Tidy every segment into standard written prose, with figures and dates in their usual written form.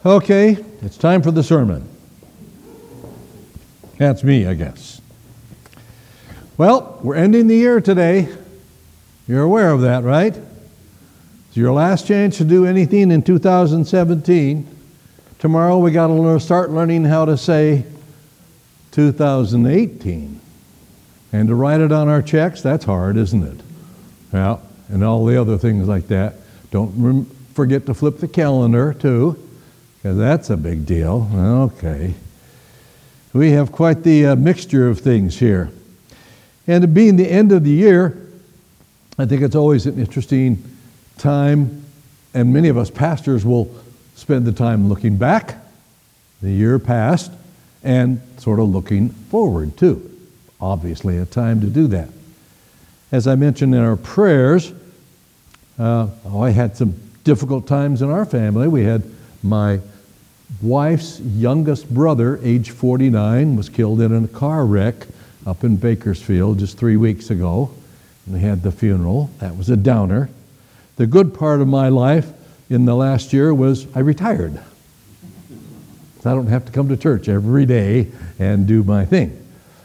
Okay, it's time for the sermon. That's me, I guess. Well, we're ending the year today. You're aware of that, right? It's your last chance to do anything in 2017. Tomorrow we got to start learning how to say 2018. And to write it on our checks, that's hard, isn't it? Yeah, and all the other things like that. Don't forget to flip the calendar, too, because that's a big deal. Okay. We have quite the mixture of things here. And being the end of the year, I think it's always an interesting time, and many of us pastors will spend the time looking back, the year past, and sort of looking forward, too. Obviously, a time to do that. As I mentioned in our prayers, I had some difficult times in our family. We had my wife's youngest brother, age 49, was killed in a car wreck up in Bakersfield just 3 weeks ago. And we had the funeral. That was a downer. The good part of my life in the last year was I retired. So I don't have to come to church every day and do my thing.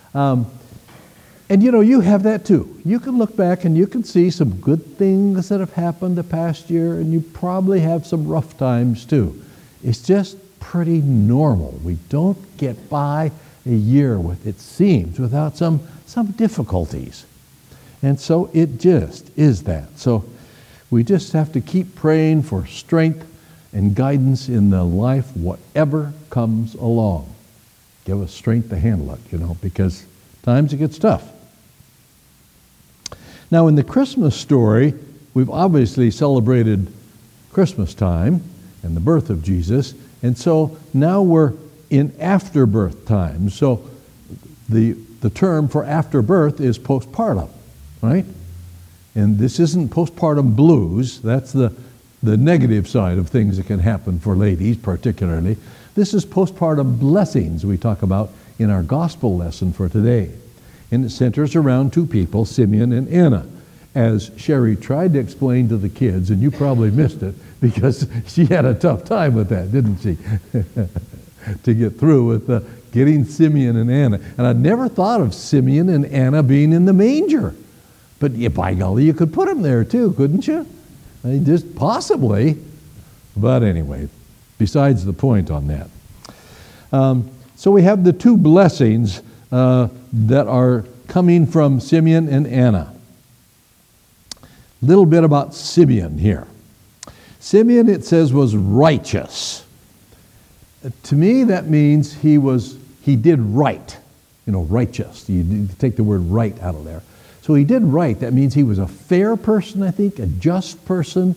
And you have that too. You can look back and you can see some good things that have happened the past year, and you probably have some rough times too. It's just pretty normal. We don't get by a year with, it seems, without some difficulties. And so it just is that. So we just have to keep praying for strength and guidance in the life, whatever comes along. Give us strength to handle it, because times it gets tough. Now, in the Christmas story, we've obviously celebrated Christmas time and the birth of Jesus, and so now we're in afterbirth time. So the term for afterbirth is postpartum, right? And this isn't postpartum blues. That's the negative side of things that can happen for ladies particularly. This is postpartum blessings we talk about in our gospel lesson for today. And it centers around two people, Simeon and Anna. As Sherry tried to explain to the kids, and you probably missed it because she had a tough time with that, didn't she? To get through with getting Simeon and Anna. And I'd never thought of Simeon and Anna being in the manger. But by golly, you could put them there too, couldn't you? Just possibly. But anyway, besides the point on that. So we have the two blessings that are coming from Simeon and Anna. Little bit about Simeon here. Simeon, it says, was righteous. To me, that means he did right. Righteous. You take the word right out of there. So he did right. That means he was a fair person, I think, a just person.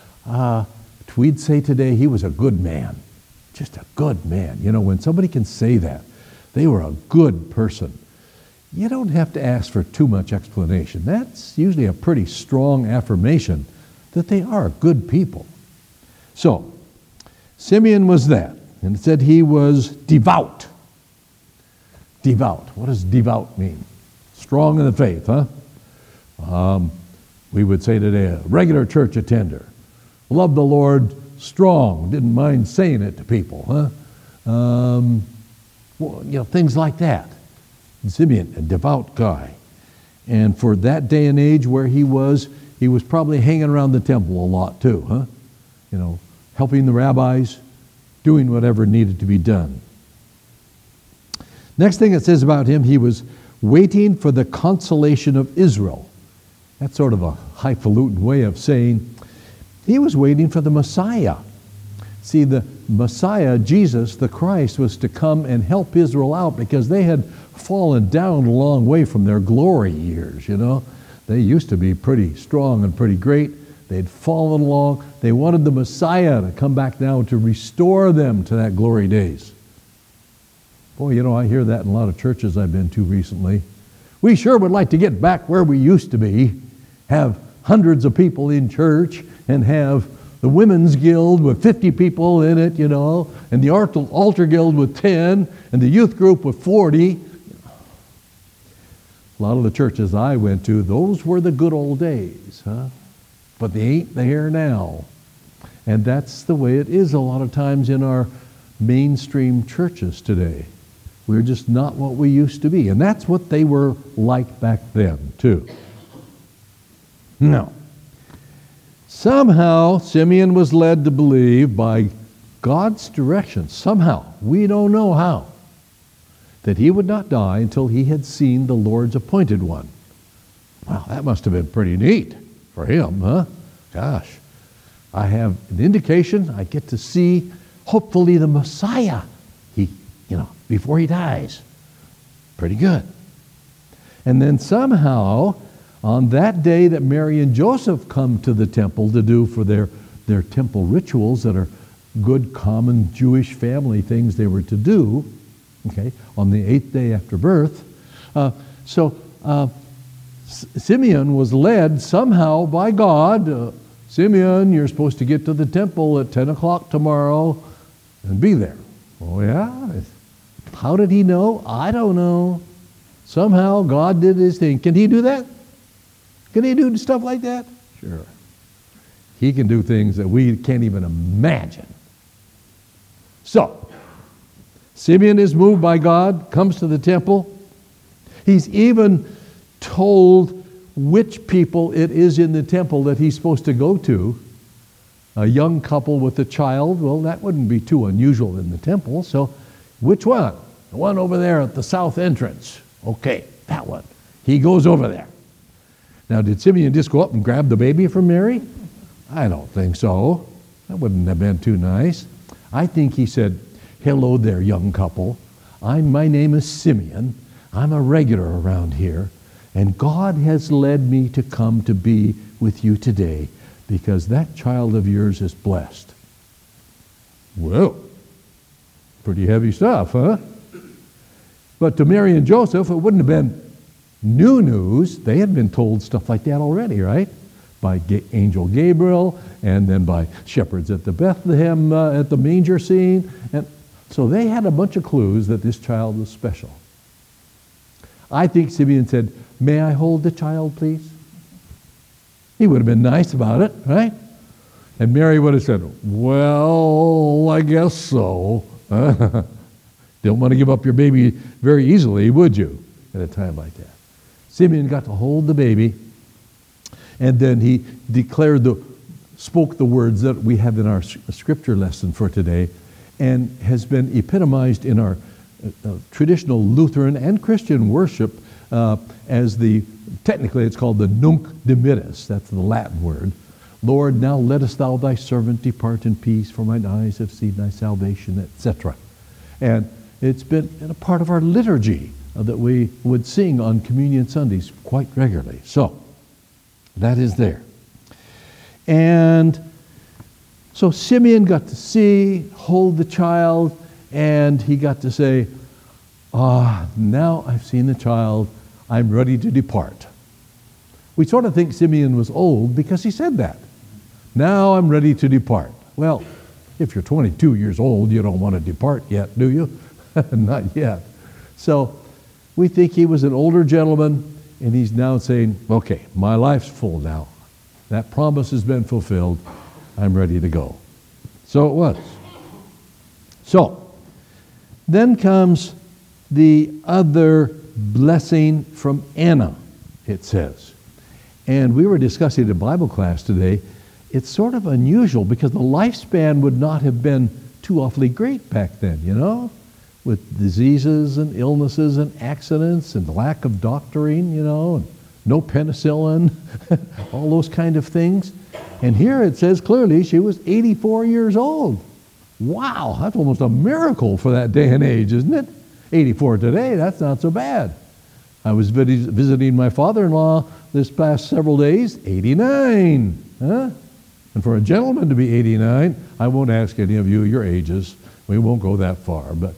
We'd say today he was a good man. Just a good man. When somebody can say that, they were a good person. You don't have to ask for too much explanation. That's usually a pretty strong affirmation that they are good people. So, Simeon was that. And it said he was devout. Devout. What does devout mean? Strong in the faith, huh? We would say today a regular church attender. Loved the Lord strong. Didn't mind saying it to people, huh? Things like that. Simeon, a devout guy. And for that day and age where he was probably hanging around the temple a lot too, huh? Helping the rabbis, doing whatever needed to be done. Next thing it says about him, he was waiting for the consolation of Israel. That's sort of a highfalutin way of saying he was waiting for the Messiah. See, the Messiah, Jesus, the Christ, was to come and help Israel out because they had fallen down a long way from their glory years, They used to be pretty strong and pretty great. They'd fallen along. They wanted the Messiah to come back now to restore them to that glory days. Boy, I hear that in a lot of churches I've been to recently. We sure would like to get back where we used to be, have hundreds of people in church, and have the Women's Guild with 50 people in it, and the Altar Guild with 10, and the youth group with 40. A lot of the churches I went to, those were the good old days, huh? But they ain't there now. And that's the way it is a lot of times in our mainstream churches today. We're just not what we used to be. And that's what they were like back then, too. No. Somehow, Simeon was led to believe by God's direction, somehow, we don't know how, that he would not die until he had seen the Lord's appointed one. Wow, that must have been pretty neat for him, huh? Gosh, I have an indication I get to see, hopefully, the Messiah, before he dies. Pretty good. And then somehow, on that day that Mary and Joseph come to the temple to do for their temple rituals that are good, common Jewish family things they were to do, okay, on the 8th day after birth. Simeon was led somehow by God. Simeon, you're supposed to get to the temple at 10 o'clock tomorrow and be there. Oh, yeah? How did he know? I don't know. Somehow God did his thing. Can he do that? Can he do stuff like that? Sure. He can do things that we can't even imagine. So, Simeon is moved by God, comes to the temple. He's even told which people it is in the temple that he's supposed to go to. A young couple with a child, well, that wouldn't be too unusual in the temple. So, which one? The one over there at the south entrance. Okay, that one. He goes over there. Now, did Simeon just go up and grab the baby from Mary? I don't think so. That wouldn't have been too nice. I think he said, hello there, young couple. My name is Simeon. I'm a regular around here. And God has led me to come to be with you today because that child of yours is blessed. Whoa. Pretty heavy stuff, huh? But to Mary and Joseph, it wouldn't have been new news. They had been told stuff like that already, right? By Angel Gabriel, and then by shepherds at the Bethlehem, at the manger scene. And so they had a bunch of clues that this child was special. I think Simeon said, may I hold the child, please? He would have been nice about it, right? And Mary would have said, well, I guess so. Don't want to give up your baby very easily, would you, at a time like that? Simeon got to hold the baby, and then he spoke the words that we have in our scripture lesson for today, and has been epitomized in our traditional Lutheran and Christian worship as technically it's called the Nunc Dimittis. That's the Latin word. Lord, now lettest thou thy servant depart in peace, for mine eyes have seen thy salvation, etc. And it's been a part of our liturgy that we would sing on Communion Sundays quite regularly. So, that is there. And so Simeon got to see, hold the child, and he got to say, now I've seen the child, I'm ready to depart. We sort of think Simeon was old because he said that. Now I'm ready to depart. Well, if you're 22 years old, you don't want to depart yet, do you? Not yet. So we think he was an older gentleman, and he's now saying, okay, my life's full now. That promise has been fulfilled. I'm ready to go. So it was. So, then comes the other blessing from Anna, it says. And we were discussing in Bible class today, it's sort of unusual because the lifespan would not have been too awfully great back then, with diseases and illnesses and accidents and lack of doctoring, and no penicillin, all those kind of things. And here it says clearly she was 84 years old. Wow, that's almost a miracle for that day and age, isn't it? 84 today, that's not so bad. I was visiting my father-in-law this past several days, 89. Huh? And for a gentleman to be 89, I won't ask any of you your ages. We won't go that far, but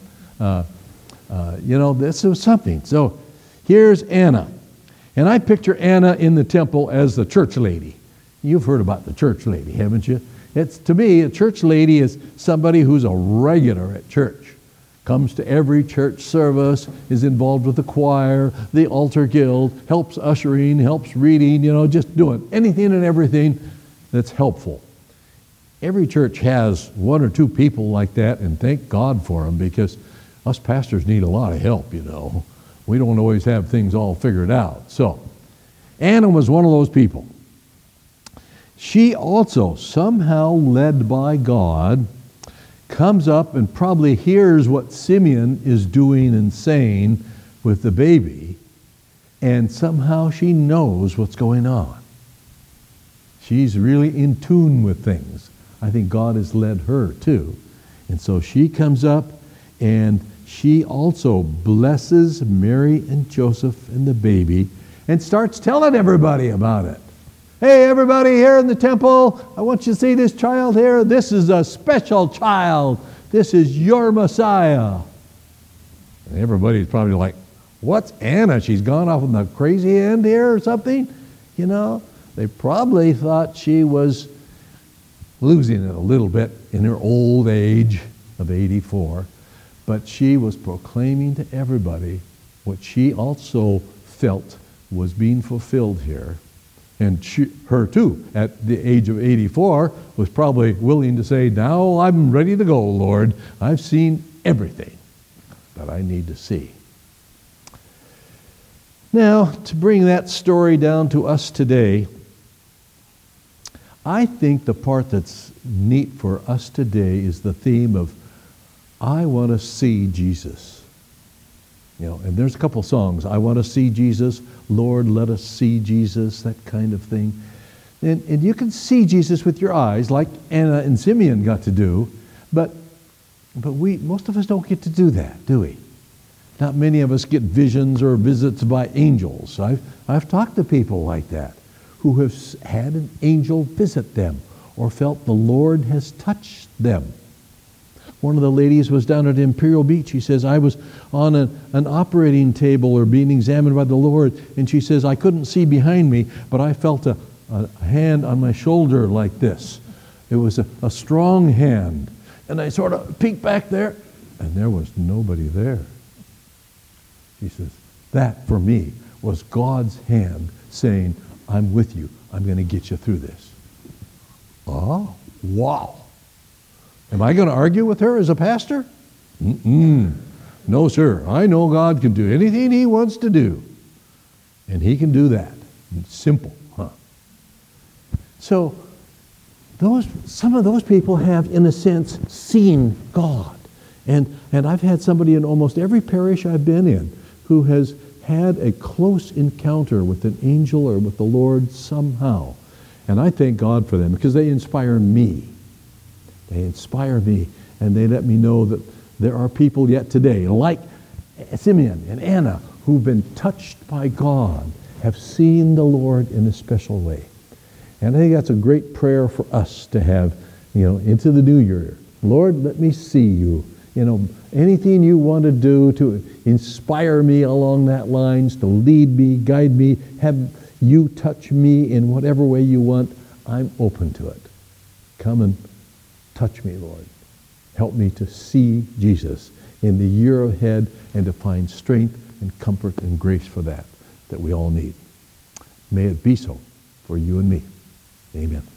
this was something. So here's Anna. And I picture Anna in the temple as the church lady. You've heard about the church lady, haven't you? To me, a church lady is somebody who's a regular at church. Comes to every church service, is involved with the choir, the altar guild, helps ushering, helps reading, just doing anything and everything that's helpful. every church has one or two people like that, and thank God for them, because us pastors need a lot of help, you know. We don't always have things all figured out. So, Anna was one of those people. She also, somehow led by God, comes up and probably hears what Simeon is doing and saying with the baby, and somehow she knows what's going on. She's really in tune with things. I think God has led her too. And so she comes up and she also blesses Mary and Joseph and the baby and starts telling everybody about it. Hey, everybody here in the temple, I want you to see this child here. This is a special child. This is your Messiah. And everybody's probably like, what's Anna? She's gone off on the crazy end here or something? You know, they probably thought she was losing it a little bit in her old age of 84. But she was proclaiming to everybody what she also felt was being fulfilled here. And her too, at the age of 84, was probably willing to say, now I'm ready to go, Lord. I've seen everything that I need to see. Now, to bring that story down to us today, I think the part that's neat for us today is the theme of, I want to see Jesus. You know, and there's a couple songs, I want to see Jesus, Lord, let us see Jesus, that kind of thing. And you can see Jesus with your eyes, like Anna and Simeon got to do, but most of us don't get to do that, do we? Not many of us get visions or visits by angels. I've talked to people like that who have had an angel visit them or felt the Lord has touched them. One of the ladies was down at Imperial Beach. She says, I was on an operating table or being examined by the Lord, and she says, I couldn't see behind me, but I felt a hand on my shoulder like this. It was a strong hand. And I sort of peeked back there, and there was nobody there. She says, that for me was God's hand saying, I'm with you. I'm going to get you through this. Oh, wow. Am I going to argue with her as a pastor? No, sir. I know God can do anything He wants to do. And He can do that. It's simple, huh? So, some of those people have, in a sense, seen God. And I've had somebody in almost every parish I've been in who has had a close encounter with an angel or with the Lord somehow. And I thank God for them because they inspire me. They inspire me, and they let me know that there are people yet today, like Simeon and Anna, who've been touched by God, have seen the Lord in a special way. And I think that's a great prayer for us to have, into the new year. Lord, let me see you. Anything you want to do to inspire me along that lines, to lead me, guide me, have you touch me in whatever way you want, I'm open to it. Come and touch me, Lord. Help me to see Jesus in the year ahead and to find strength and comfort and grace for that we all need. May it be so for you and me. Amen.